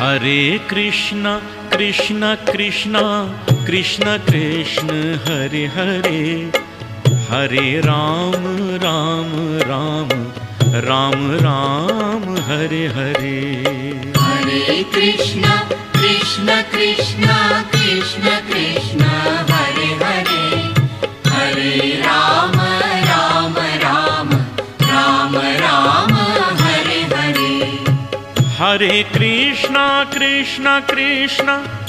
Hare Krishna Krishna Krishna Krishna Krishna Hare Hare, Hare Ram Ram Ram Ram Ram Hare Hare. Hare Krishna Krishna Krishna Krishna Krishna Hare Hare, Hare Ram Ram Ram Ram Ram Hare Hare. Hare Krishna Krishna Krishna